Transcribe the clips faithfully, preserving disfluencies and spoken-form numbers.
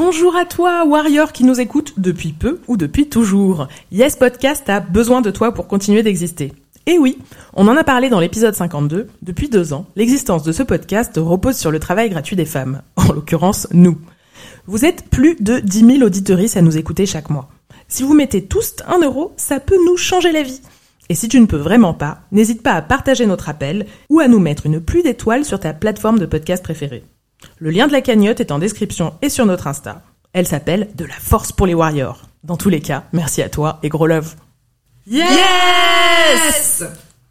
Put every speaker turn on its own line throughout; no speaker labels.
Bonjour à toi, Warrior qui nous écoute depuis peu ou depuis toujours. Yes Podcast a besoin de toi pour continuer d'exister. Et oui, on en a parlé dans l'épisode cinquante-deux, depuis deux ans, l'existence de ce podcast repose sur le travail gratuit des femmes, en l'occurrence nous. Vous êtes plus de dix mille auditeuristes à nous écouter chaque mois. Si vous mettez tous un euro, ça peut nous changer la vie. Et si tu ne peux vraiment pas, n'hésite pas à partager notre appel ou à nous mettre une pluie d'étoiles sur ta plateforme de podcast préférée. Le lien de la cagnotte est en description et sur notre Insta. Elle s'appelle « De la force pour les Warriors ». Dans tous les cas, merci à toi et gros love. Yes! yes!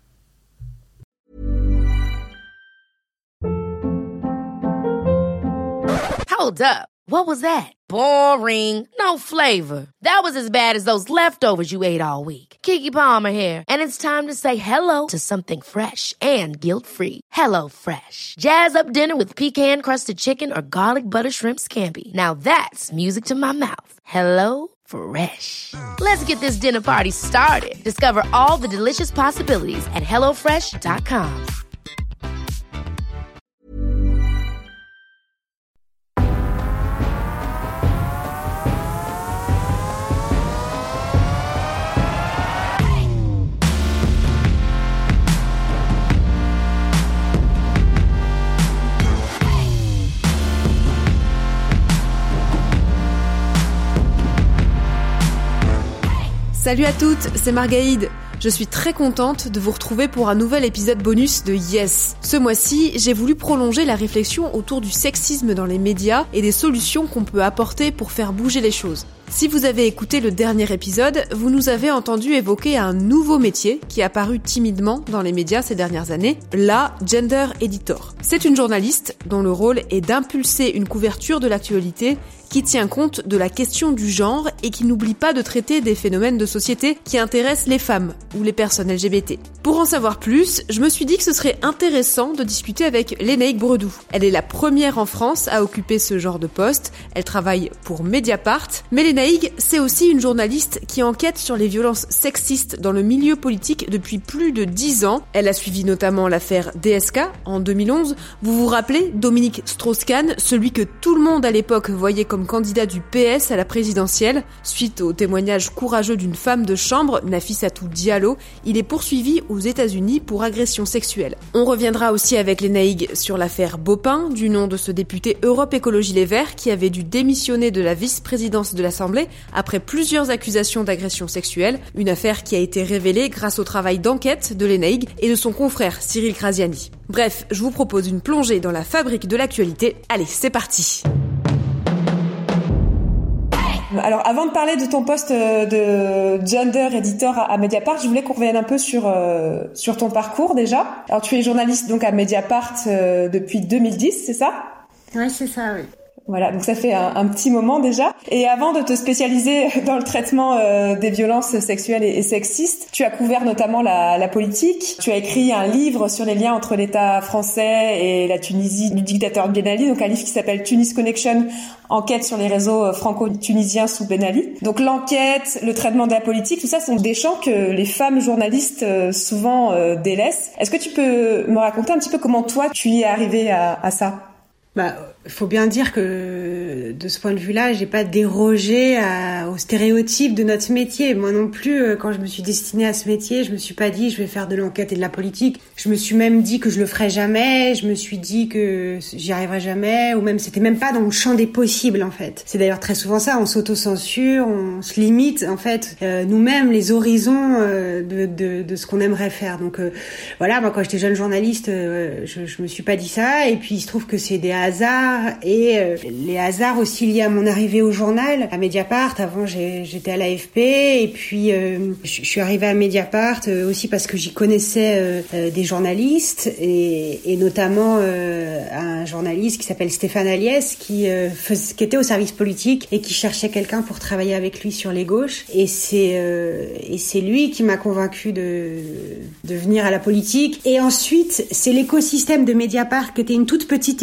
Hold up. What was that? Boring. No flavor. That was as bad as those leftovers you ate all week. Keke Palmer here. And it's time to say hello to something fresh and guilt-free. Hello Fresh. Jazz up dinner with pecan-crusted chicken or garlic butter shrimp scampi. Now that's music to my mouth. Hello Fresh. Let's get this dinner party started. Discover all the delicious possibilities at hello fresh dot com.
Salut à toutes, c'est Margaïde. Je suis très contente de vous retrouver pour un nouvel épisode bonus de Yes. Ce mois-ci, j'ai voulu prolonger la réflexion autour du sexisme dans les médias et des solutions qu'on peut apporter pour faire bouger les choses. Si vous avez écouté le dernier épisode, vous nous avez entendu évoquer un nouveau métier qui est apparu timidement dans les médias ces dernières années, la Gender Editor. C'est une journaliste dont le rôle est d'impulser une couverture de l'actualité qui tient compte de la question du genre et qui n'oublie pas de traiter des phénomènes de société qui intéressent les femmes ou les personnes L G B T. Pour en savoir plus, je me suis dit que ce serait intéressant de discuter avec Lénaïque Bredou. Elle est la première en France à occuper ce genre de poste. Elle travaille pour Mediapart, mais Lénaïque, c'est aussi une journaliste qui enquête sur les violences sexistes dans le milieu politique depuis plus de dix ans. Elle a suivi notamment l'affaire D S K en deux mille onze. Vous vous rappelez Dominique Strauss-Kahn, celui que tout le monde à l'époque voyait comme candidat du P S à la présidentielle. Suite au témoignage courageux d'une femme de chambre, Nafissatou Diallo, il est poursuivi aux États-Unis pour agression sexuelle. On reviendra aussi avec Lénaïque sur l'affaire Bopin, du nom de ce député Europe Écologie Les Verts qui avait dû démissionner de la vice-présidence de l'Assemblée après plusieurs accusations d'agression sexuelle, une affaire qui a été révélée grâce au travail d'enquête de Lénaïque et de son confrère Cyril Graziani. Bref, je vous propose une plongée dans la fabrique de l'actualité. Allez, c'est parti! Alors, avant de parler de ton poste de gender editor à Mediapart, je voulais qu'on revienne un peu sur euh, sur ton parcours déjà. Alors, tu es journaliste donc à Mediapart euh, depuis deux mille dix, c'est ça ?
Oui, c'est ça, oui.
Voilà, donc ça fait un, un petit moment déjà. Et avant de te spécialiser dans le traitement euh, des violences sexuelles et, et sexistes, tu as couvert notamment la, la politique. Tu as écrit un livre sur les liens entre l'État français et la Tunisie du dictateur Ben Ali, donc un livre qui s'appelle Tunis Connection, enquête sur les réseaux franco-tunisiens sous Ben Ali. Donc l'enquête, le traitement de la politique, tout ça sont des champs que les femmes journalistes euh, souvent euh, délaissent. Est-ce que tu peux me raconter un petit peu comment toi tu y es arrivée à, à ça ?
Bah, faut bien dire que de ce point de vue-là, j'ai pas dérogé à, aux stéréotypes de notre métier. Moi non plus, quand je me suis destinée à ce métier, je me suis pas dit je vais faire de l'enquête et de la politique. Je me suis même dit que je le ferais jamais. Je me suis dit que j'y arriverais jamais, ou même c'était même pas dans le champ des possibles en fait. C'est d'ailleurs très souvent ça, on s'auto-censure, on se limite en fait euh, nous-mêmes les horizons euh, de, de, de ce qu'on aimerait faire. Donc euh, voilà, moi quand j'étais jeune journaliste, euh, je, je me suis pas dit ça. Et puis il se trouve que c'est des hasards et euh, les hasards aussi liés à mon arrivée au journal, à Mediapart. Avant j'ai, j'étais à l'A F P et puis euh, je, je suis arrivée à Mediapart euh, aussi parce que j'y connaissais euh, euh, des journalistes et, et notamment euh, un journaliste qui s'appelle Stéphane Aliès qui, euh, fais, qui était au service politique et qui cherchait quelqu'un pour travailler avec lui sur les gauches et c'est, euh, et c'est lui qui m'a convaincue de, de venir à la politique. Et ensuite c'est l'écosystème de Mediapart qui était une toute petite équipe à l'époque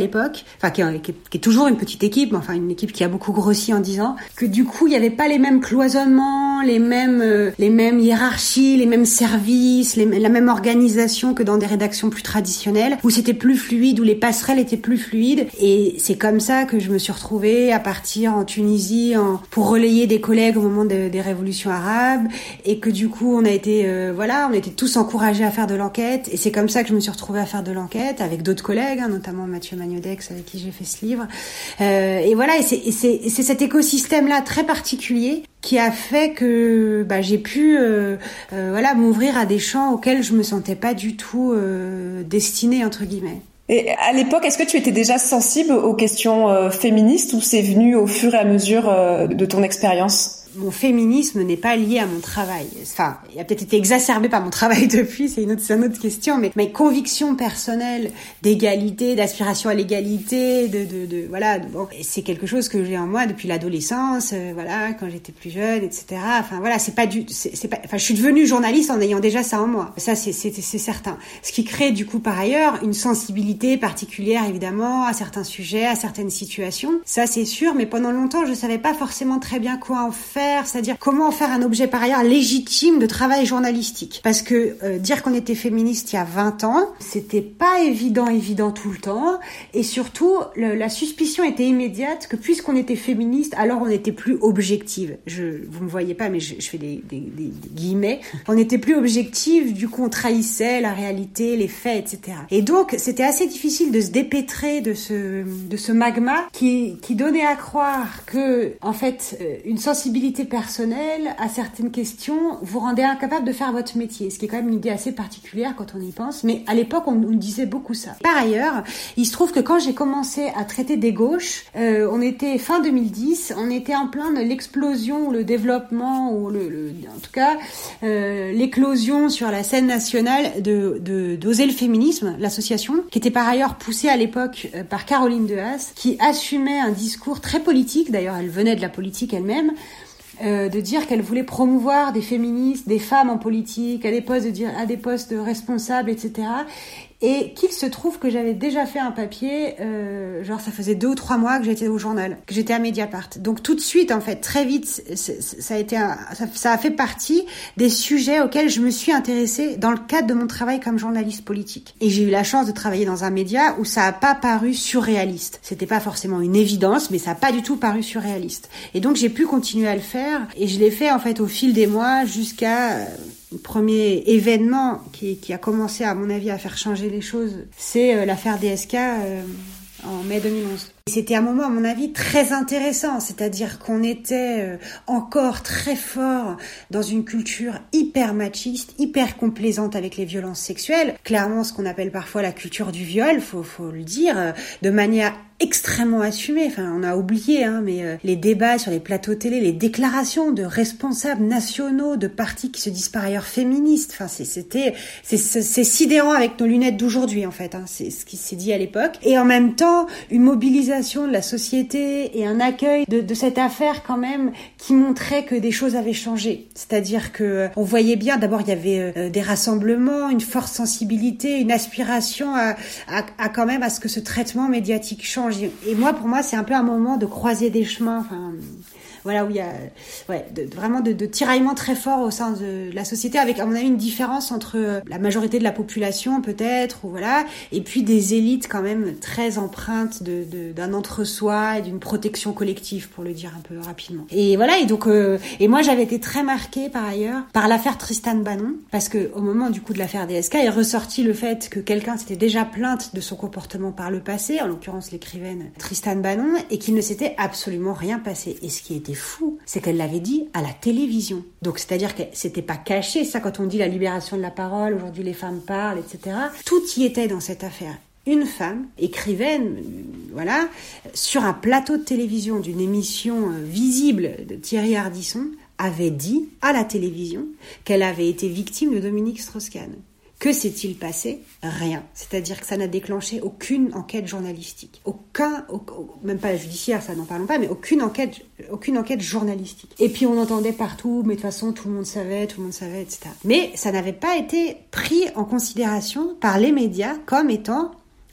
l'époque, enfin qui est, qui, est, qui est toujours une petite équipe, mais enfin une équipe qui a beaucoup grossi en dix ans, que du coup il y avait pas les mêmes cloisonnements, les mêmes euh, les mêmes hiérarchies, les mêmes services, les, la même organisation que dans des rédactions plus traditionnelles, où c'était plus fluide, où les passerelles étaient plus fluides. Et c'est comme ça que je me suis retrouvée à partir en Tunisie en, pour relayer des collègues au moment de, des révolutions arabes, et que du coup on a été euh, voilà, on était tous encouragés à faire de l'enquête. Et c'est comme ça que je me suis retrouvée à faire de l'enquête avec d'autres collègues, hein, notamment Mathieu Magnodex avec qui j'ai fait ce livre. Euh, et voilà, et c'est, et c'est, et c'est cet écosystème-là très particulier qui a fait que bah, j'ai pu euh, euh, voilà m'ouvrir à des champs auxquels je me sentais pas du tout euh, destinée entre guillemets.
Et à l'époque, est-ce que tu étais déjà sensible aux questions euh, féministes ou c'est venu au fur et à mesure euh, de ton expérience ?
Mon féminisme n'est pas lié à mon travail. Enfin, il a peut-être été exacerbé par mon travail depuis, c'est une autre, c'est une autre question, mais mes convictions personnelles d'égalité, d'aspiration à l'égalité, de, de, de voilà, de, bon, c'est quelque chose que j'ai en moi depuis l'adolescence, euh, voilà, quand j'étais plus jeune, et cetera. Enfin, voilà, c'est pas du, c'est, c'est pas, enfin, je suis devenue journaliste en ayant déjà ça en moi. Ça, c'est, c'est, c'est certain. Ce qui crée, du coup, par ailleurs, une sensibilité particulière, évidemment, à certains sujets, à certaines situations. Ça, c'est sûr, mais pendant longtemps, je savais pas forcément très bien quoi en faire. C'est-à-dire comment en faire un objet par ailleurs légitime de travail journalistique. Parce que euh, dire qu'on était féministe il y a vingt ans, c'était pas évident, évident tout le temps. Et surtout, le, la suspicion était immédiate que puisqu'on était féministe, alors on n'était plus objective. Je, vous me voyez pas, mais je, je fais des, des, des, des guillemets. On n'était plus objective, du coup on trahissait la réalité, les faits, et cetera. Et donc c'était assez difficile de se dépêtrer de ce, de ce magma qui, qui donnait à croire que, en fait, une sensibilité personnelle à certaines questions vous rendait incapable de faire votre métier, ce qui est quand même une idée assez particulière quand on y pense, mais à l'époque on nous disait beaucoup ça. Par ailleurs, il se trouve que quand j'ai commencé à traiter des gauches, euh, on était fin deux mille dix, on était en plein de l'explosion ou le développement ou le, le en tout cas euh, l'éclosion sur la scène nationale de, de d'Oser le féminisme, l'association, qui était par ailleurs poussée à l'époque euh, par Caroline Dehaas, qui assumait un discours très politique, d'ailleurs elle venait de la politique elle-même, Euh, de dire qu'elle voulait promouvoir des féministes, des femmes en politique, à des postes de, à des postes de responsables, et cetera. Et qu'il se trouve que j'avais déjà fait un papier, euh, genre ça faisait deux ou trois mois que j'étais au journal, que j'étais à Mediapart. Donc tout de suite, en fait, très vite, ça a été, un, ça, ça a fait partie des sujets auxquels je me suis intéressée dans le cadre de mon travail comme journaliste politique. Et j'ai eu la chance de travailler dans un média où ça a pas paru surréaliste. C'était pas forcément une évidence, mais ça a pas du tout paru surréaliste. Et donc j'ai pu continuer à le faire, et je l'ai fait en fait au fil des mois jusqu'à euh, le premier événement qui, qui a commencé, à mon avis, à faire changer les choses, c'est euh, l'affaire D S K euh, en mai deux mille onze. Et c'était un moment, à mon avis, très intéressant, c'est-à-dire qu'on était euh, encore très fort dans une culture hyper machiste, hyper complaisante avec les violences sexuelles, clairement ce qu'on appelle parfois la culture du viol, faut, faut le dire, euh, de manière extrêmement assumée. Enfin, on a oublié, hein, mais euh, les débats sur les plateaux télé, les déclarations de responsables nationaux de partis qui se disent par ailleurs féministes. Enfin, c'est, c'était, c'est, c'est, c'est sidérant avec nos lunettes d'aujourd'hui, en fait. Hein, c'est ce qui s'est dit à l'époque. Et en même temps, une mobilisation de la société et un accueil de, de cette affaire quand même qui montrait que des choses avaient changé. C'est-à-dire que euh, on voyait bien. D'abord, il y avait euh, des rassemblements, une forte sensibilité, une aspiration à, à, à quand même à ce que ce traitement médiatique change. Et moi, pour moi, c'est un peu un moment de croiser des chemins, enfin, voilà, où il y a ouais, de, de, vraiment de, de tiraillements très forts au sein de la société, avec, à mon avis, une différence entre la majorité de la population, peut-être, ou voilà, et puis des élites quand même très empreintes de, de, d'un entre-soi et d'une protection collective, pour le dire un peu rapidement. Et voilà, et donc, euh, et moi, j'avais été très marquée, par ailleurs, par l'affaire Tristan Banon, parce que au moment, du coup, de l'affaire D S K, est ressorti le fait que quelqu'un s'était déjà plainte de son comportement par le passé, en l'occurrence l'écrivaine Tristan Banon, et qu'il ne s'était absolument rien passé. Et ce qui était fou, c'est qu'elle l'avait dit à la télévision. Donc, c'est-à-dire que c'était pas caché, ça, quand on dit la libération de la parole, aujourd'hui les femmes parlent, et cetera. Tout y était dans cette affaire. Une femme, écrivaine, voilà, sur un plateau de télévision d'une émission visible de Thierry Ardisson, avait dit à la télévision qu'elle avait été victime de Dominique Strauss-Kahn. Que s'est-il passé ? Rien. C'est-à-dire que ça n'a déclenché aucune enquête journalistique. Aucun, au, même pas judiciaire, ça n'en parlons pas, mais aucune enquête, aucune enquête journalistique. Et puis on entendait partout, mais de toute façon tout le monde savait, tout le monde savait, et cetera. Mais ça n'avait pas été pris en considération par les médias comme étant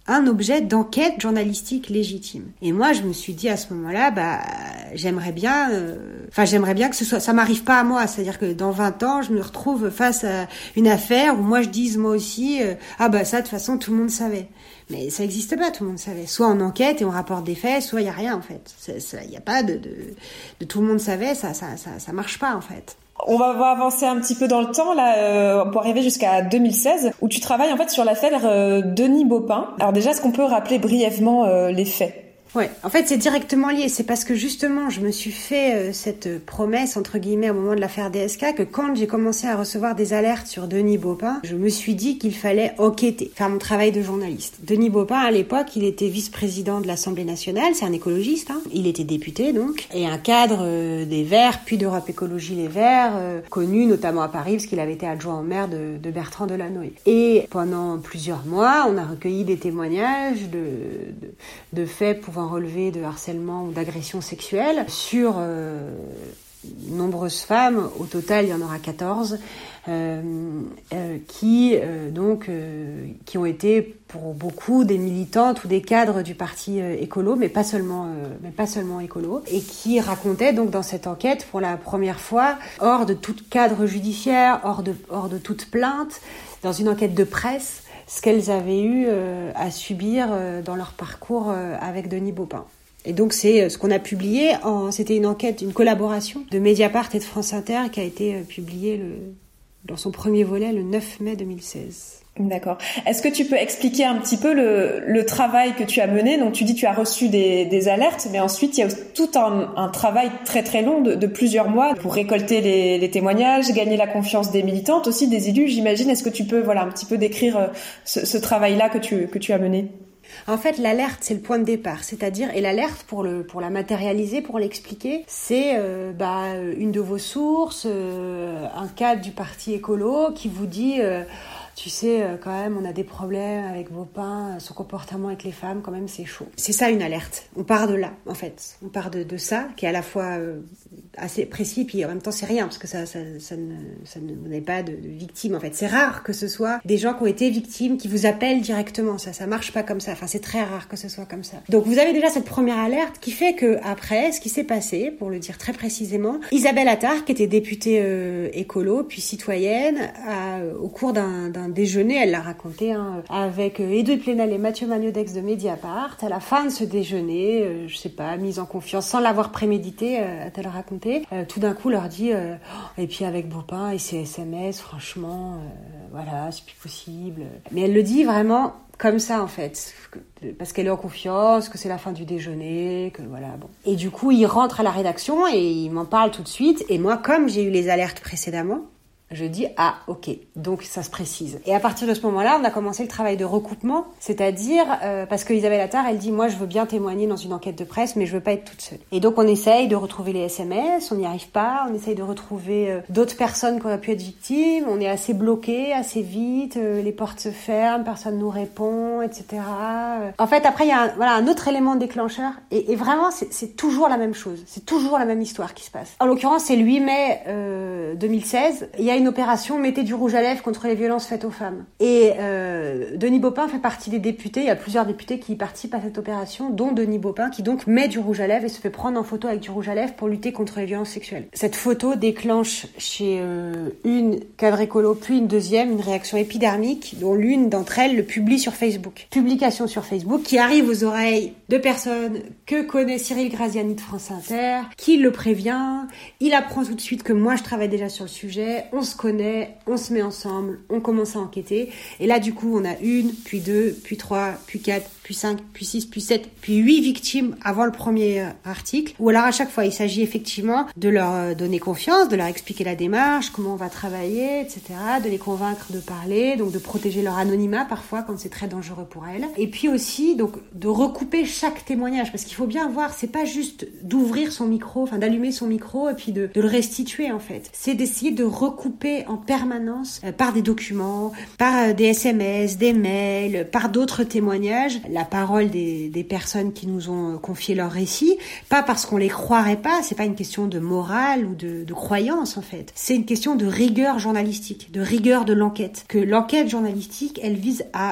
un objet d'enquête journalistique légitime. Et moi, je me suis dit à ce moment-là, bah, j'aimerais bien, enfin, euh, j'aimerais bien que ce soit, ça m'arrive pas à moi. C'est-à-dire que dans vingt ans, je me retrouve face à une affaire où moi je dise moi aussi, euh, ah bah ça, de toute façon, tout le monde savait. Mais ça n'existe pas, tout le monde savait. Soit on enquête et on rapporte des faits, soit il y a rien en fait. Il y a pas de, de, de tout le monde savait, ça, ça, ça, ça marche pas en fait.
On va avancer un petit peu dans le temps là euh, pour arriver jusqu'à deux mille seize où tu travailles en fait sur l'affaire euh, Denis Baupin. Alors déjà, est-ce qu'on peut rappeler brièvement euh, les faits ?
Ouais, en fait, c'est directement lié. C'est parce que justement, je me suis fait euh, cette promesse, entre guillemets, au moment de l'affaire D S K, que quand j'ai commencé à recevoir des alertes sur Denis Baupin, je me suis dit qu'il fallait enquêter, faire mon travail de journaliste. Denis Baupin, à l'époque, il était vice-président de l'Assemblée nationale, c'est un écologiste, hein. Il était député, donc, et un cadre euh, des Verts, puis d'Europe Écologie Les Verts, euh, connu notamment à Paris, parce qu'il avait été adjoint au maire de, de Bertrand Delanoë. Et pendant plusieurs mois, on a recueilli des témoignages de, de, de faits pouvant relevé de harcèlement ou d'agression sexuelle sur euh, nombreuses femmes. Au total, il y en aura quatorze euh, euh, qui euh, donc euh, qui ont été pour beaucoup des militantes ou des cadres du parti euh, écolo, mais pas seulement euh, mais pas seulement écolo, et qui racontaient donc dans cette enquête pour la première fois, hors de tout cadre judiciaire, hors de hors de toute plainte, dans une enquête de presse, ce qu'elles avaient eu euh, à subir euh, dans leur parcours euh, avec Denis Baupin. Et donc c'est euh, ce qu'on a publié, en, c'était une enquête, une collaboration de Mediapart et de France Inter qui a été euh, publiée le, dans son premier volet le neuf mai deux mille seize.
D'accord. Est-ce que tu peux expliquer un petit peu le, le travail que tu as mené ? Donc tu dis que tu as reçu des, des alertes, mais ensuite il y a tout un, un travail très très long de, de plusieurs mois pour récolter les, les témoignages, gagner la confiance des militantes, aussi des élus, j'imagine. Est-ce que tu peux voilà un petit peu décrire ce, ce travail-là que tu que tu as mené ?
En fait, l'alerte, c'est le point de départ, c'est-à-dire, et l'alerte, pour le pour la matérialiser, pour l'expliquer, c'est euh, bah une de vos sources, euh, un cadre du parti écolo qui vous dit euh, tu sais, euh, quand même, on a des problèmes avec Baupin, son comportement avec les femmes, quand même, c'est chaud. C'est ça, une alerte. On part de là, en fait. On part de, de ça, qui est à la fois euh, assez précis, puis en même temps, c'est rien, parce que ça, ça, ça ne, ça ne, vous n'avez pas de, de victimes, en fait. C'est rare que ce soit des gens qui ont été victimes, qui vous appellent directement. Ça, ça marche pas comme ça. Enfin, c'est très rare que ce soit comme ça. Donc, vous avez déjà cette première alerte qui fait que, après, ce qui s'est passé, pour le dire très précisément, Isabelle Attard, qui était députée euh, écolo, puis citoyenne, a, au cours d'un, d'un déjeuner, elle l'a raconté, hein, avec euh, Edouard Plenel et Mathieu Magnodex de Mediapart. À la fin de ce déjeuner, euh, je sais pas, mise en confiance, sans l'avoir prémédité, euh, a-t-elle raconté, euh, tout d'un coup leur dit euh, oh, et puis avec Baupin et ses S M S, franchement, euh, voilà, c'est plus possible. Mais elle le dit vraiment comme ça, en fait, parce qu'elle est en confiance, que c'est la fin du déjeuner, que voilà, bon. Et du coup, il rentre à la rédaction et il m'en parle tout de suite. Et moi, comme j'ai eu les alertes précédemment, je dis « Ah, ok ». Donc, ça se précise. Et à partir de ce moment-là, on a commencé le travail de recoupement, c'est-à-dire, euh, parce que Isabelle Attard, elle dit « Moi, je veux bien témoigner dans une enquête de presse, mais je veux pas être toute seule ». Et donc, on essaye de retrouver les S M S, on n'y arrive pas, on essaye de retrouver euh, d'autres personnes qui auraient pu être victimes, on est assez bloqué, assez vite, euh, les portes se ferment, personne nous répond, et cetera. En fait, après, il y a un, voilà, un autre élément déclencheur, et, et vraiment, c'est, c'est toujours la même chose, c'est toujours la même histoire qui se passe. En l'occurrence, c'est le huit mai euh, deux mille seize, il y a une opération Mettez du rouge à lèvres contre les violences faites aux femmes. Et euh, Denis Baupin fait partie des députés, il y a plusieurs députés qui participent à cette opération, dont Denis Baupin, qui donc met du rouge à lèvres et se fait prendre en photo avec du rouge à lèvres pour lutter contre les violences sexuelles. Cette photo déclenche chez euh, une cadre écolo, puis une deuxième, une réaction épidermique, dont l'une d'entre elles le publie sur Facebook. Publication sur Facebook qui arrive aux oreilles de personnes que connaît Cyril Graziani de France Inter, qui le prévient, il apprend tout de suite que moi je travaille déjà sur le sujet, on se connaît, on se met ensemble, on commence à enquêter, et là du coup on a une, puis deux, puis trois, puis quatre, puis cinq, puis six, puis sept, puis huit victimes avant le premier article, où alors à chaque fois il s'agit effectivement de leur donner confiance, de leur expliquer la démarche, comment on va travailler, et cetera, de les convaincre de parler, donc de protéger leur anonymat parfois quand c'est très dangereux pour elles, et puis aussi donc de recouper chaque témoignage, parce qu'il faut bien voir, c'est pas juste d'ouvrir son micro, enfin d'allumer son micro et puis de, de le restituer en fait, c'est d'essayer de recouper en permanence euh, par des documents, par euh, des S M S, des mails, par d'autres témoignages, la parole des, des personnes qui nous ont confié leur récit, pas parce qu'on les croirait pas, c'est pas une question de morale ou de, de croyance en fait, c'est une question de rigueur journalistique, de rigueur de l'enquête, que l'enquête journalistique, elle vise à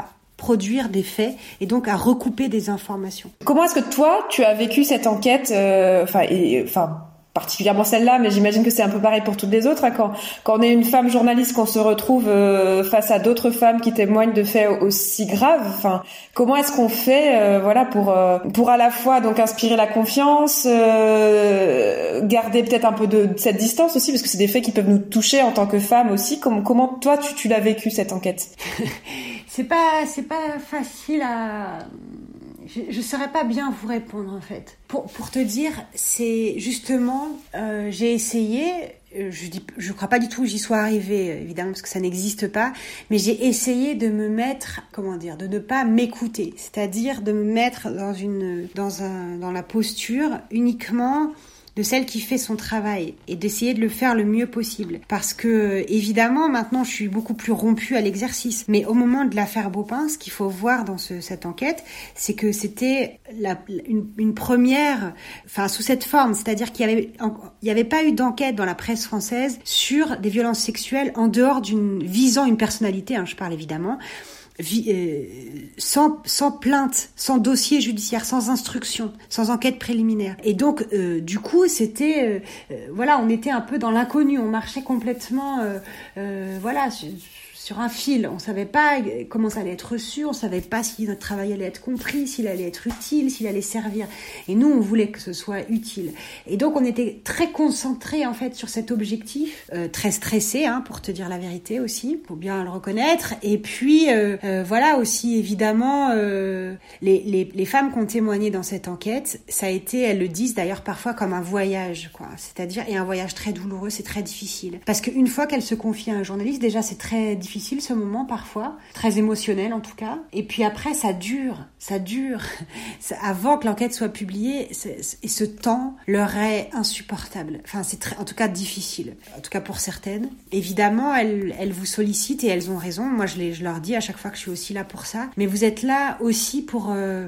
produire des faits et donc à recouper des informations.
Comment est-ce que toi, tu as vécu cette enquête, euh, enfin, et, enfin, particulièrement celle-là, mais j'imagine que c'est un peu pareil pour toutes les autres, hein, quand, quand on est une femme journaliste, qu'on se retrouve euh, face à d'autres femmes qui témoignent de faits aussi graves, enfin, comment est-ce qu'on fait, euh, voilà, pour euh, pour à la fois donc inspirer la confiance, euh, garder peut-être un peu de, de cette distance aussi, parce que c'est des faits qui peuvent nous toucher en tant que femme aussi. Comment, comment toi tu, tu l'as vécu cette enquête?
C'est pas c'est pas facile à Je, je saurais pas bien vous répondre en fait. Pour pour te dire, c'est justement euh, j'ai essayé. Je dis, je crois pas du tout que j'y sois arrivée, évidemment, parce que ça n'existe pas. Mais j'ai essayé de me mettre, comment dire, de ne pas m'écouter, c'est-à-dire de me mettre dans une, dans un, dans la posture uniquement de celle qui fait son travail et d'essayer de le faire le mieux possible. Parce que, évidemment, maintenant, je suis beaucoup plus rompue à l'exercice. Mais au moment de l'affaire Baupin, ce qu'il faut voir dans ce, cette enquête, c'est que c'était la, une, une première, enfin, sous cette forme. C'est-à-dire qu'il y avait, il y avait pas eu d'enquête dans la presse française sur des violences sexuelles en dehors d'une, visant une personnalité, hein, je parle évidemment, sans sans plainte, sans dossier judiciaire, sans instruction, sans enquête préliminaire. Et donc euh, du coup, c'était euh, voilà, on était un peu dans l'inconnu, on marchait complètement euh, euh, voilà, sur, sur un fil. On savait pas comment ça allait être reçu, on savait pas si notre travail allait être compris, s'il allait être utile, s'il allait servir. Et nous, on voulait que ce soit utile. Et donc, on était très concentrés en fait sur cet objectif, euh, très stressés, hein, pour te dire la vérité aussi, faut bien le reconnaître. Et puis, euh, euh, voilà aussi évidemment, euh, les, les, les femmes qui ont témoigné dans cette enquête, ça a été, elles le disent d'ailleurs parfois comme un voyage, quoi. C'est-à-dire, et un voyage très douloureux, c'est très difficile. Parce qu'une fois qu'elles se confient à un journaliste, déjà c'est très difficile. difficile ce moment parfois, très émotionnel en tout cas. Et puis après, ça dure, ça dure. Avant que l'enquête soit publiée, c'est, c'est, et ce temps leur est insupportable. Enfin, c'est très, en tout cas difficile. En tout cas pour certaines. Évidemment, elles, elles vous sollicitent et elles ont raison. Moi, je, les, je leur dis à chaque fois que je suis aussi là pour ça. Mais vous êtes là aussi pour... Euh,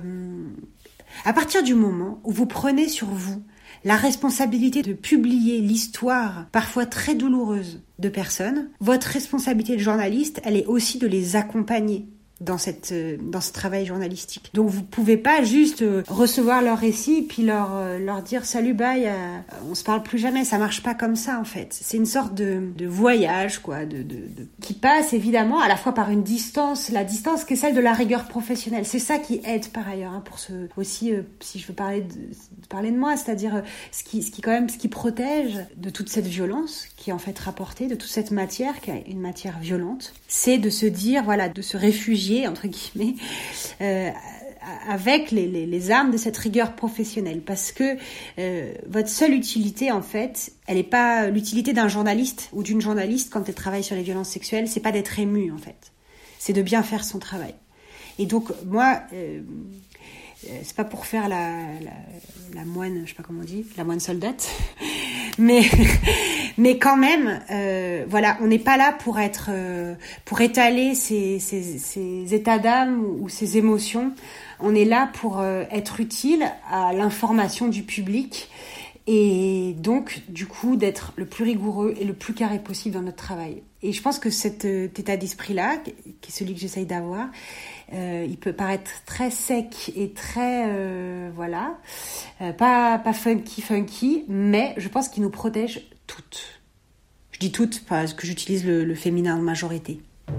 à partir du moment où vous prenez sur vous la responsabilité de publier l'histoire, parfois très douloureuse, de personnes, votre responsabilité de journaliste, elle est aussi de les accompagner dans cette euh, dans ce travail journalistique. Donc vous pouvez pas juste euh, recevoir leur récit puis leur euh, leur dire salut bye, euh, on se parle plus jamais. Ça marche pas comme ça en fait. C'est une sorte de de voyage quoi, de, de de qui passe évidemment à la fois par une distance, la distance qui est celle de la rigueur professionnelle. C'est ça qui aide par ailleurs hein, pour ce aussi euh, si je veux parler de, de parler de moi, c'est-à-dire euh, ce qui ce qui quand même ce qui protège de toute cette violence qui est en fait rapportée, de toute cette matière qui est une matière violente, c'est de se dire voilà, de se réfugier entre guillemets euh, avec les, les, les armes de cette rigueur professionnelle, parce que euh, votre seule utilité en fait, elle est pas l'utilité d'un journaliste ou d'une journaliste quand elle travaille sur les violences sexuelles, c'est pas d'être ému en fait, c'est de bien faire son travail. Et donc moi euh, c'est pas pour faire la, la, la moine, je sais pas comment on dit, la moine soldate, mais mais quand même, euh, voilà, on n'est pas là pour être, euh, pour étaler ces, ces, ces états d'âme ou, ou ces émotions. On est là pour euh, être utile à l'information du public et donc du coup d'être le plus rigoureux et le plus carré possible dans notre travail. Et je pense que cet euh, état d'esprit-là, qui est celui que j'essaye d'avoir, euh, il peut paraître très sec et très euh, voilà, euh, pas pas funky funky, mais je pense qu'il nous protège toutes. Je dis toutes parce que j'utilise le, le féminin en majorité.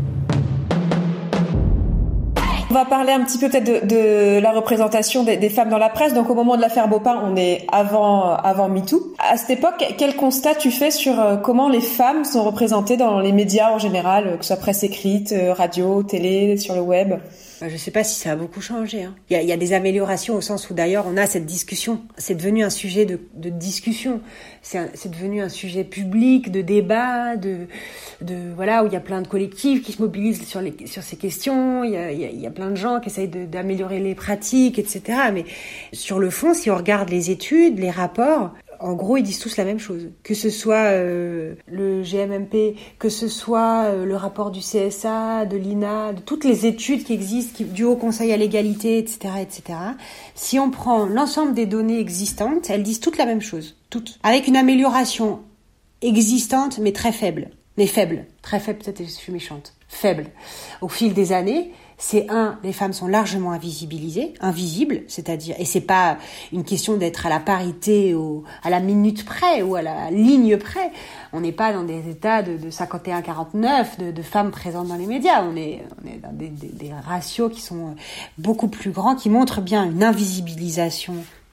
On va parler un petit peu peut-être de, de la représentation des, des femmes dans la presse. Donc au moment de l'affaire Baupin, on est avant avant MeToo. À cette époque, quel constat tu fais sur comment les femmes sont représentées dans les médias en général, que ce soit presse écrite, radio, télé, sur le web?
Je ne sais pas si ça a beaucoup changé. Hein. Il y a, il y a des améliorations au sens où d'ailleurs on a cette discussion. C'est devenu un sujet de, de discussion. C'est, un, c'est devenu un sujet public, de débat, de, de voilà où il y a plein de collectifs qui se mobilisent sur les sur ces questions. Il y a, il y a, il y a plein de gens qui essayent de, d'améliorer les pratiques, et cetera. Mais sur le fond, si on regarde les études, les rapports, en gros, ils disent tous la même chose. Que ce soit euh, le G M M P, que ce soit euh, le rapport du C S A, de l'I N A, de toutes les études qui existent, qui, du Haut Conseil à l'égalité, et cetera, et cetera. Si on prend l'ensemble des données existantes, elles disent toutes la même chose. Toutes. Avec une amélioration existante, mais très faible. Mais faible. Très faible, peut-être je suis méchante. Faible. Au fil des années, c'est un, les femmes sont largement invisibilisées, invisibles, c'est-à-dire, et c'est pas une question d'être à la parité, au, à la minute près ou à la ligne près. On n'est pas dans des états de, de cinquante et un quarante-neuf de, de femmes présentes dans les médias. On est, on est dans des, des, des ratios qui sont beaucoup plus grands, qui montrent bien une invisibilisation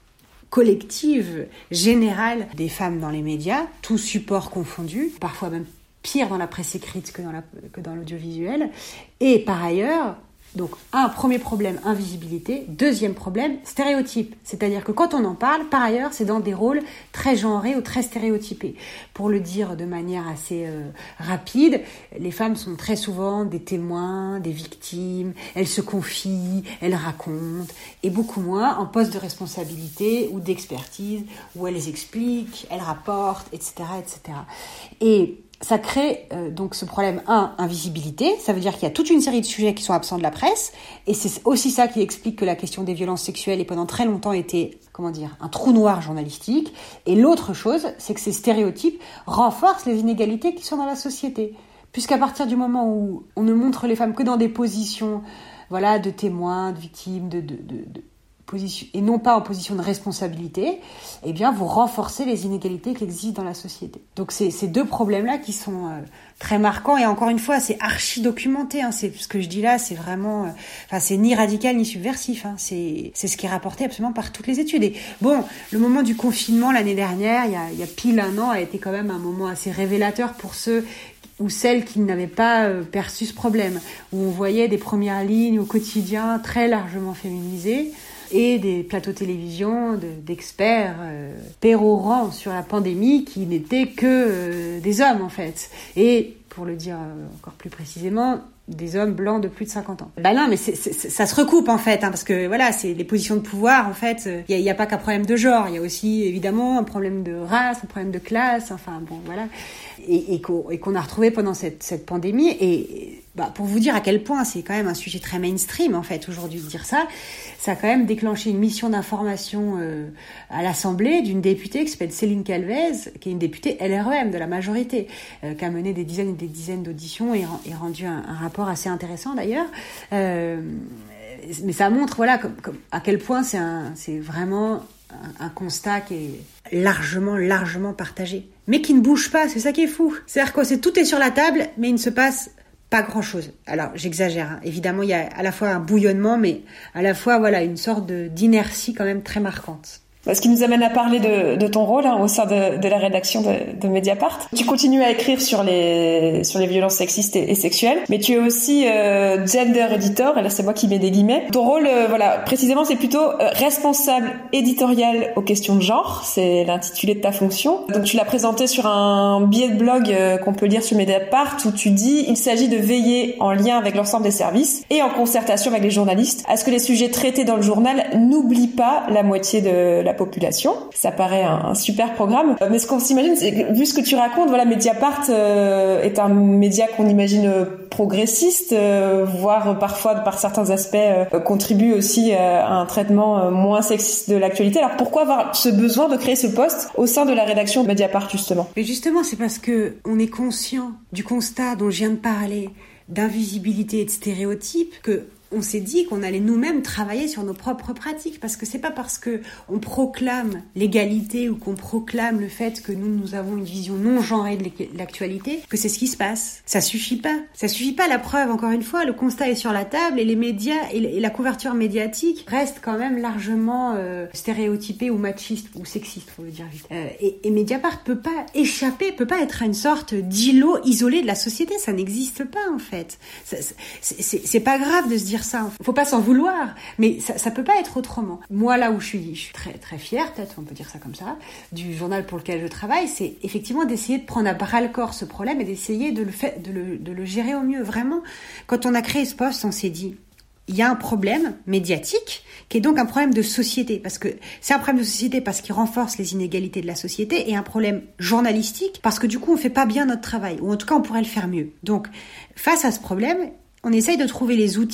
collective, générale des femmes dans les médias, tous supports confondus, parfois même pire dans la presse écrite que dans, la, que dans l'audiovisuel. Et par ailleurs, donc un premier problème, invisibilité. Deuxième problème, stéréotype. C'est-à-dire que quand on en parle, par ailleurs, c'est dans des rôles très genrés ou très stéréotypés. Pour le dire de manière assez euh, rapide, les femmes sont très souvent des témoins, des victimes, elles se confient, elles racontent, et beaucoup moins en poste de responsabilité ou d'expertise, où elles expliquent, elles rapportent, et cetera, et cetera. Et ça crée euh, donc ce problème, un, invisibilité, ça veut dire qu'il y a toute une série de sujets qui sont absents de la presse, et c'est aussi ça qui explique que la question des violences sexuelles ait pendant très longtemps été, comment dire, un trou noir journalistique. Et l'autre chose, c'est que ces stéréotypes renforcent les inégalités qui sont dans la société. Puisqu'à partir du moment où on ne montre les femmes que dans des positions, voilà, de témoins, de victimes, de, de, de, de position, et non pas en position de responsabilité, eh bien, vous renforcez les inégalités qui existent dans la société. Donc, c'est ces deux problèmes-là qui sont euh, très marquants, et encore une fois, c'est archi documenté, hein, c'est, ce que je dis là, c'est vraiment, enfin, euh, c'est ni radical ni subversif, hein, c'est, c'est ce qui est rapporté absolument par toutes les études. Et bon, le moment du confinement l'année dernière, il y a, il y a pile un an, a été quand même un moment assez révélateur pour ceux ou celles qui n'avaient pas euh, perçu ce problème, où on voyait des premières lignes au quotidien très largement féminisées, et des plateaux télévision de, d'experts euh, pérorants sur la pandémie qui n'étaient que euh, des hommes en fait. Et pour le dire euh, encore plus précisément, des hommes blancs de plus de cinquante ans. Ben non, mais c'est, c'est, ça se recoupe en fait, hein, parce que voilà, c'est les positions de pouvoir en fait. Il y, y a pas qu'un problème de genre, il y a aussi évidemment un problème de race, un problème de classe. Enfin bon, voilà, et, et, qu'on, et qu'on a retrouvé pendant cette, cette pandémie. Et bah, pour vous dire à quel point c'est quand même un sujet très mainstream en fait aujourd'hui de dire ça, ça a quand même déclenché une mission d'information euh, à l'Assemblée d'une députée qui s'appelle Céline Calvez, qui est une députée L R E M de la majorité, euh, qui a mené des dizaines et des dizaines d'auditions et, et rendu un, un rapport assez intéressant d'ailleurs. Euh, mais ça montre voilà comme, comme, à quel point c'est, un, c'est vraiment un, un constat qui est largement, largement partagé, mais qui ne bouge pas. C'est ça qui est fou. C'est-à-dire que c'est, tout est sur la table, mais il ne se passe pas grand-chose. Alors, j'exagère. Hein. Évidemment, il y a à la fois un bouillonnement, mais à la fois, voilà, une sorte de, d'inertie quand même très marquante.
Ce qui nous amène à parler de, de ton rôle hein, au sein de, de la rédaction de, de Mediapart. Tu continues à écrire sur les sur les violences sexistes et, et sexuelles, mais tu es aussi euh, gender editor. Et là, c'est moi qui mets des guillemets. Ton rôle, euh, voilà, précisément, c'est plutôt euh, responsable éditorial aux questions de genre. C'est l'intitulé de ta fonction. Donc, tu l'as présenté sur un billet de blog euh, qu'on peut lire sur Mediapart où tu dis il s'agit de veiller en lien avec l'ensemble des services et en concertation avec les journalistes à ce que les sujets traités dans le journal n'oublient pas la moitié de la population. Ça paraît un, un super programme. Mais ce qu'on s'imagine, c'est que, vu ce que tu racontes, voilà, Mediapart euh, est un média qu'on imagine progressiste, euh, voire parfois, par certains aspects, euh, contribue aussi euh, à un traitement euh, moins sexiste de l'actualité. Alors pourquoi avoir ce besoin de créer ce poste au sein de la rédaction Mediapart, justement ?
Mais justement, c'est parce que on est conscient du constat dont je viens de parler, d'invisibilité et de stéréotypes, que on s'est dit qu'on allait nous-mêmes travailler sur nos propres pratiques, parce que c'est pas parce que on proclame l'égalité ou qu'on proclame le fait que nous, nous avons une vision non genrée de l'actualité que c'est ce qui se passe. Ça suffit pas. Ça suffit pas. La preuve, encore une fois, le constat est sur la table et les médias et la couverture médiatique reste quand même largement euh, stéréotypée ou machiste ou sexiste, faut le dire vite. Euh, et, et Mediapart peut pas échapper, peut pas être une sorte d'îlot isolé de la société. Ça n'existe pas en fait. Ça, c'est, c'est, c'est pas grave de se dire ça. Faut pas s'en vouloir, mais ça, ça peut pas être autrement. Moi, là où je suis, je suis très très fière, peut-être on peut dire ça comme ça, du journal pour lequel je travaille, c'est effectivement d'essayer de prendre à bras le corps ce problème et d'essayer de le faire, de le, de le gérer au mieux. Vraiment, quand on a créé ce poste, on s'est dit, il y a un problème médiatique qui est donc un problème de société, parce que c'est un problème de société parce qu'il renforce les inégalités de la société, et un problème journalistique parce que du coup on fait pas bien notre travail, ou en tout cas on pourrait le faire mieux. Donc face à ce problème, on essaye de trouver les outils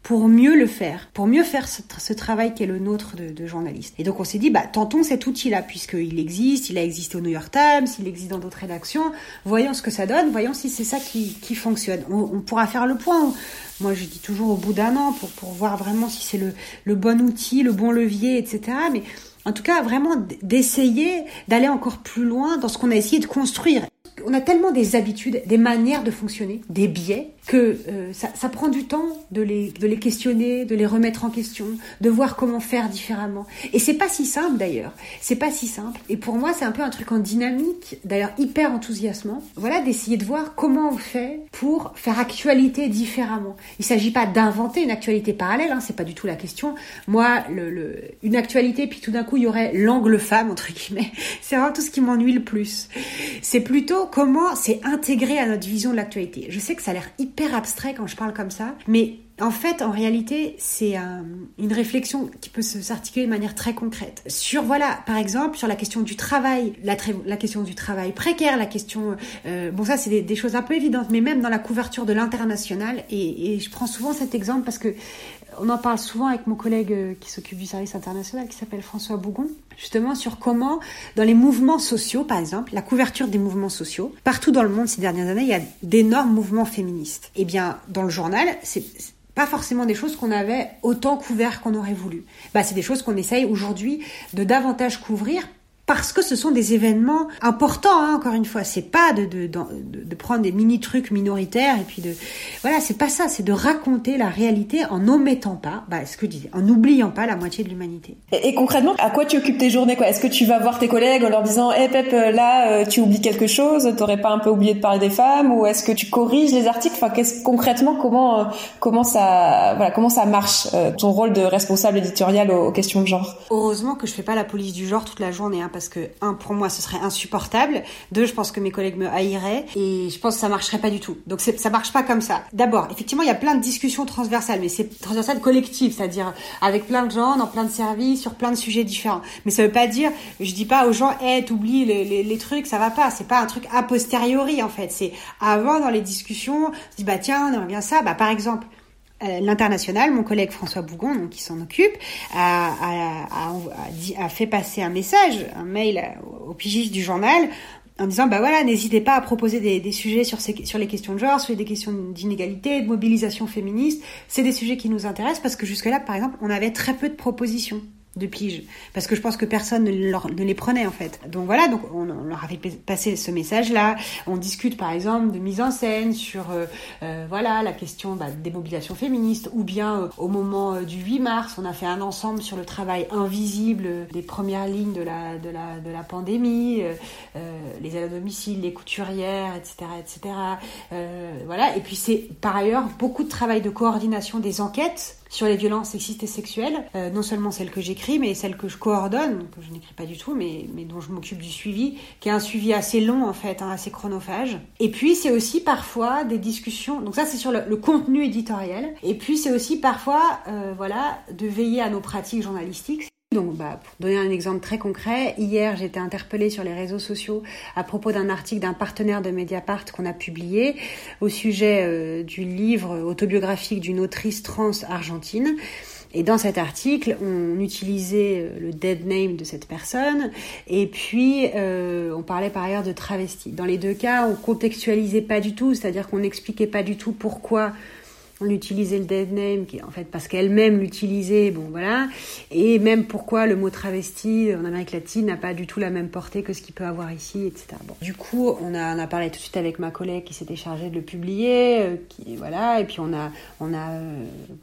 pour mieux le faire, pour mieux faire ce, ce travail qui est le nôtre de, de journaliste. Et donc on s'est dit, bah tentons cet outil-là, puisqu'il existe, il a existé au New York Times, il existe dans d'autres rédactions, voyons ce que ça donne, voyons si c'est ça qui, qui fonctionne. On, on pourra faire le point. Moi, je dis toujours au bout d'un an pour, pour voir vraiment si c'est le, le bon outil, le bon levier, et cetera. Mais en tout cas, vraiment d'essayer d'aller encore plus loin dans ce qu'on a essayé de construire. On a tellement des habitudes, des manières de fonctionner, des biais, que euh, ça, ça prend du temps de les, de les questionner, de les remettre en question, de voir comment faire différemment. Et c'est pas si simple d'ailleurs, c'est pas si simple. Et pour moi, c'est un peu un truc en dynamique, d'ailleurs hyper enthousiasmant. Voilà, d'essayer de voir comment on fait pour faire actualité différemment. Il s'agit pas d'inventer une actualité parallèle, hein, c'est pas du tout la question. Moi, le, le, une actualité, puis tout d'un coup, il y aurait l'angle femme, entre guillemets. C'est vraiment tout ce qui m'ennuie le plus. C'est plutôt comment c'est intégré à notre vision de l'actualité. Je sais que ça a l'air hyper abstrait quand je parle comme ça, mais en fait, en réalité, c'est un, une réflexion qui peut se s'articuler de manière très concrète. Sur, voilà, par exemple, sur la question du travail, la, la question du travail précaire, la question... Euh, bon, ça, c'est des, des choses un peu évidentes, mais même dans la couverture de l'international, et, et je prends souvent cet exemple parce que on en parle souvent avec mon collègue qui s'occupe du service international, qui s'appelle François Bougon, justement sur comment, dans les mouvements sociaux, par exemple, la couverture des mouvements sociaux, partout dans le monde ces dernières années, il y a d'énormes mouvements féministes. Eh bien, dans le journal, c'est... pas forcément des choses qu'on avait autant couvert qu'on aurait voulu. Bah, c'est des choses qu'on essaye aujourd'hui de davantage couvrir parce que ce sont des événements importants, hein, encore une fois. C'est pas de, de, de, de prendre des mini-trucs minoritaires et puis de... Voilà, c'est pas ça. C'est de raconter la réalité en n'omettant pas, bah, ce que je disais, en n'oubliant pas la moitié de l'humanité.
Et, et concrètement, à quoi tu occupes tes journées, quoi? Est-ce que tu vas voir tes collègues en leur disant, hé, hey, Pep, là, euh, tu oublies quelque chose, t'aurais pas un peu oublié de parler des femmes, ou est-ce que tu corriges les articles? Enfin, qu'est-ce, concrètement, comment, euh, comment ça, voilà, comment ça marche, euh, ton rôle de responsable éditorial aux, aux questions de genre?
Heureusement que je fais pas la police du genre toute la journée, hein, parce que, un, pour moi, ce serait insupportable. Deux, je pense que mes collègues me haïraient. Et je pense que ça marcherait pas du tout. Donc, c'est, ça marche pas comme ça. D'abord, effectivement, il y a plein de discussions transversales, mais c'est transversal collectif, c'est-à-dire avec plein de gens, dans plein de services, sur plein de sujets différents. Mais ça veut pas dire, je dis pas aux gens, hé, hey, t'oublies les, les, les trucs, ça va pas. C'est pas un truc a posteriori, en fait. C'est avant, dans les discussions, on se dit, bah, tiens, on aimerait bien ça. Bah, par exemple, Euh, l'international, mon collègue François Bougon, donc, qui s'en occupe, a, a, a, a, dit, a fait passer un message, un mail au pigiste du journal, en disant, bah voilà, n'hésitez pas à proposer des, des sujets sur, ces, sur les questions de genre, sur des questions d'inégalité, de mobilisation féministe. C'est des sujets qui nous intéressent parce que jusque-là, par exemple, on avait très peu de propositions de pige, parce que je pense que personne ne, leur, ne les prenait en fait. Donc voilà, donc on, on leur avait passé ce message-là. On discute par exemple de mise en scène sur euh, euh, voilà la question bah, des mobilisations féministes, ou bien euh, au moment euh, du huit mars, on a fait un ensemble sur le travail invisible des premières lignes de la de la de la pandémie, euh, euh, les aides à domicile, les couturières, et cetera, et cetera. Euh, voilà. Et puis c'est par ailleurs beaucoup de travail de coordination des enquêtes sur les violences sexistes et sexuelles, euh, non seulement celles que j'écris, mais celles que je coordonne, que je n'écris pas du tout, mais, mais dont je m'occupe du suivi, qui est un suivi assez long en fait, hein, assez chronophage. Et puis c'est aussi parfois des discussions, donc ça c'est sur le, le contenu éditorial, et puis c'est aussi parfois, euh, voilà, de veiller à nos pratiques journalistiques. Donc, bah, pour donner un exemple très concret, hier, j'ai été interpellée sur les réseaux sociaux à propos d'un article d'un partenaire de Mediapart qu'on a publié au sujet euh, du livre autobiographique d'une autrice trans argentine. Et dans cet article, on utilisait le dead name de cette personne, et puis euh, on parlait par ailleurs de travesti. Dans les deux cas, on contextualisait pas du tout, c'est-à-dire qu'on n'expliquait pas du tout pourquoi on utilisait le dead name, qui en fait parce qu'elle-même l'utilisait, bon voilà, et même pourquoi le mot travesti en Amérique latine n'a pas du tout la même portée que ce qu'il peut avoir ici, et cetera. Bon, du coup, on a on a parlé tout de suite avec ma collègue qui s'était chargée de le publier, euh, qui voilà, et puis on a on a euh,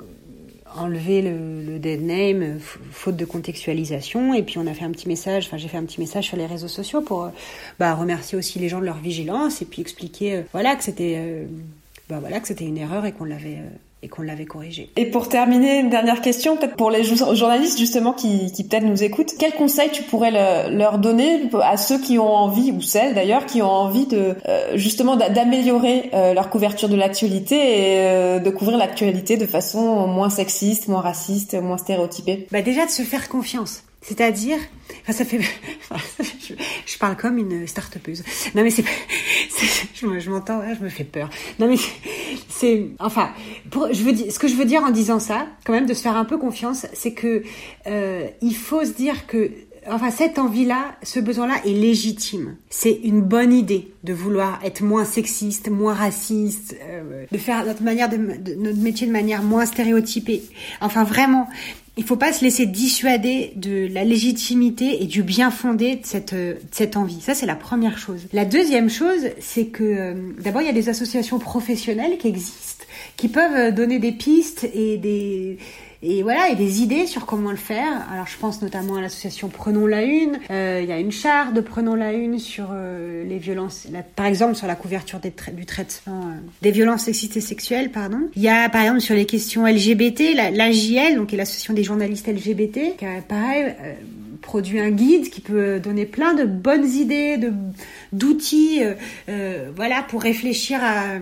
enlevé le, le dead name euh, faute de contextualisation, et puis on a fait un petit message, enfin j'ai fait un petit message sur les réseaux sociaux pour euh, bah remercier aussi les gens de leur vigilance et puis expliquer euh, voilà que c'était euh, bah voilà que c'était une erreur et qu'on l'avait euh, et qu'on l'avait corrigé.
Et pour terminer, une dernière question, peut-être pour les journalistes justement qui, qui peut-être nous écoutent, quel conseil tu pourrais le, leur donner à ceux qui ont envie, ou celles d'ailleurs, qui ont envie de euh, justement d'améliorer euh, leur couverture de l'actualité et euh, de couvrir l'actualité de façon moins sexiste, moins raciste, moins stéréotypée?
Bah déjà de se faire confiance. C'est-à-dire, enfin ça fait, je, je parle comme une start-upeuse. Non mais c'est, c'est je, je m'entends, je me fais peur. Non mais c'est, c'est, enfin, pour, je veux dire, ce que je veux dire en disant ça, quand même, de se faire un peu confiance, c'est que euh, il faut se dire que, enfin, cette envie-là, ce besoin-là est légitime. C'est une bonne idée de vouloir être moins sexiste, moins raciste, euh, de faire notre manière de, de notre métier de manière moins stéréotypée. Enfin, vraiment. Il faut pas se laisser dissuader de la légitimité et du bien fondé de cette, de cette envie. Ça, c'est la première chose. La deuxième chose, c'est que, euh, d'abord, il y a des associations professionnelles qui existent, qui peuvent donner des pistes et des, et voilà, et des idées sur comment le faire. Alors, je pense notamment à l'association Prenons la Une. Euh, il y a une charte de Prenons la Une sur euh, les violences, la, par exemple, sur la couverture des tra- du traitement euh, des violences sexistes et sexuelles, pardon. Il y a, par exemple, sur les questions L G B T, la, l'A J L, donc qui est l'association des journalistes L G B T, qui a, pareil, euh, produit un guide qui peut donner plein de bonnes idées, de, d'outils, euh, euh, voilà, pour réfléchir à,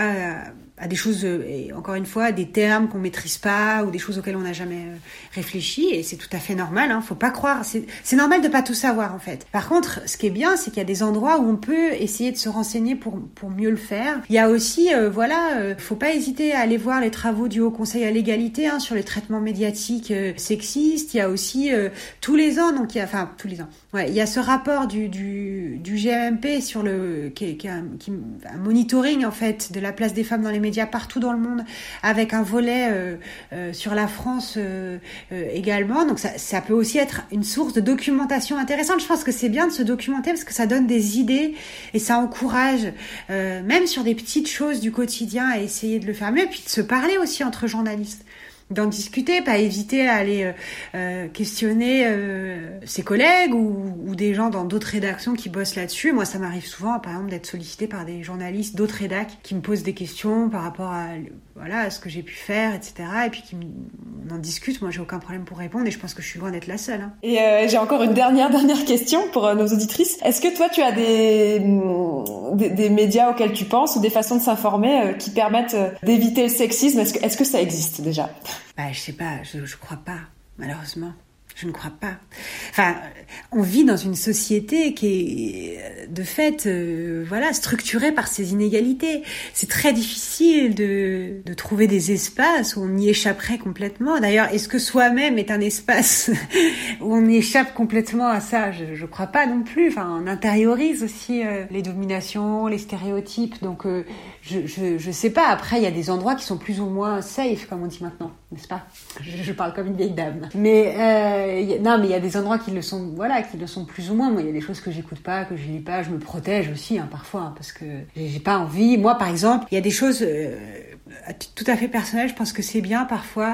à à des choses, et encore une fois, à des termes qu'on maîtrise pas ou des choses auxquelles on n'a jamais réfléchi, et c'est tout à fait normal, hein, faut pas croire, c'est, c'est normal de pas tout savoir en fait. Par contre, ce qui est bien, c'est qu'il y a des endroits où on peut essayer de se renseigner pour pour mieux le faire. Il y a aussi, euh, voilà, euh, faut pas hésiter à aller voir les travaux du Haut Conseil à l'égalité hein, sur les traitements médiatiques euh, sexistes. Il y a aussi euh, tous les ans, donc il y a, enfin tous les ans, ouais, il y a ce rapport du du du G M M P sur le qui, qui, a, qui un monitoring en fait de la place des femmes dans les médias partout dans le monde, avec un volet euh, euh, sur la France euh, euh, également. Donc ça, ça peut aussi être une source de documentation intéressante. Je pense que c'est bien de se documenter parce que ça donne des idées et ça encourage, euh, même sur des petites choses du quotidien, à essayer de le faire mieux. Et puis de se parler aussi entre journalistes, d'en discuter, pas hésiter à aller euh, euh, questionner euh, ses collègues ou, ou des gens dans d'autres rédactions qui bossent là-dessus. Moi, ça m'arrive souvent, par exemple, d'être sollicitée par des journalistes d'autres rédacs qui me posent des questions par rapport à, voilà, à ce que j'ai pu faire, et cetera. Et puis qui on en discute. Moi, j'ai aucun problème pour répondre et je pense que je suis loin d'être la seule. Hein.
Et euh, j'ai encore une dernière dernière question pour euh, nos auditrices. Est-ce que toi, tu as des des, des médias auxquels tu penses ou des façons de s'informer euh, qui permettent euh, d'éviter le sexisme? Est-ce que est-ce que ça existe déjà?
Bah, je sais pas, je, je crois pas, malheureusement. Je ne crois pas. Enfin, on vit dans une société qui est, de fait, euh, voilà, structurée par ces inégalités. C'est très difficile de, de trouver des espaces où on y échapperait complètement. D'ailleurs, est-ce que soi-même est un espace où on y échappe complètement à ça? Je, je crois pas non plus. Enfin, on intériorise aussi euh, les dominations, les stéréotypes. Donc, euh, je, je, je sais pas. Après, il y a des endroits qui sont plus ou moins safe, comme on dit maintenant, n'est-ce pas? Je, je parle comme une vieille dame. Mais euh, non, mais il y a des endroits qui le sont, voilà, qui le sont plus ou moins. Moi, il y a des choses que j'écoute pas, que je lis pas. Je me protège aussi, hein, parfois, hein, parce que j'ai pas envie. Moi, par exemple, il y a des choses euh, tout à fait personnelles. Je pense que c'est bien parfois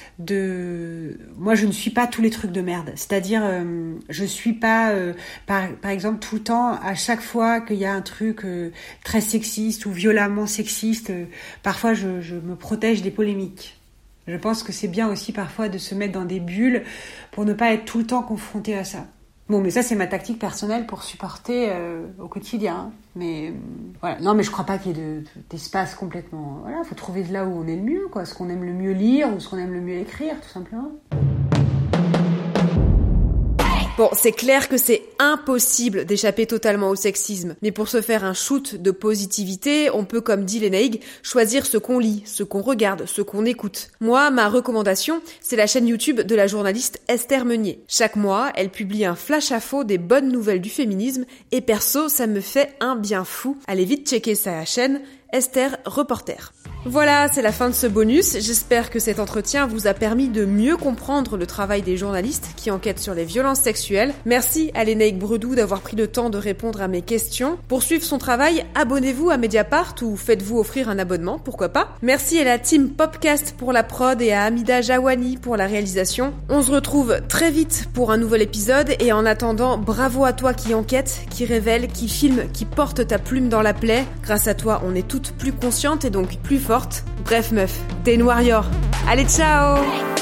de. Moi, je ne suis pas tous les trucs de merde. C'est-à-dire, euh, je suis pas, euh, par, par exemple, tout le temps, à chaque fois qu'il y a un truc euh, très sexiste ou violemment sexiste, euh, parfois, je, je me protège des polémiques. Je pense que c'est bien aussi parfois de se mettre dans des bulles pour ne pas être tout le temps confronté à ça. Bon, mais ça, c'est ma tactique personnelle pour supporter euh, au quotidien. Hein. Mais euh, voilà, non, mais je crois pas qu'il y ait de, d'espace complètement. Voilà, faut trouver de là où on est le mieux, quoi. Ce qu'on aime le mieux lire ou ce qu'on aime le mieux écrire, tout simplement.
Bon, c'est clair que c'est impossible d'échapper totalement au sexisme. Mais pour se faire un shoot de positivité, on peut, comme dit Lénaïque, choisir ce qu'on lit, ce qu'on regarde, ce qu'on écoute. Moi, ma recommandation, c'est la chaîne YouTube de la journaliste Esther Meunier. Chaque mois, elle publie un flash info des bonnes nouvelles du féminisme et perso, ça me fait un bien fou. Allez vite checker sa chaîne, Esther Reporter. Voilà, c'est la fin de ce bonus. J'espère que cet entretien vous a permis de mieux comprendre le travail des journalistes qui enquêtent sur les violences sexuelles. Merci à Lénaïque Bredou d'avoir pris le temps de répondre à mes questions. Pour suivre son travail, abonnez-vous à Mediapart ou faites-vous offrir un abonnement, pourquoi pas. Merci à la team Popcast pour la prod et à Amida Jawani pour la réalisation. On se retrouve très vite pour un nouvel épisode et en attendant, bravo à toi qui enquête, qui révèle, qui filme, qui porte ta plume dans la plaie. Grâce à toi, on est toutes plus conscientes et donc plus fortes. Bref meuf, t'es une warrior. Allez, ciao!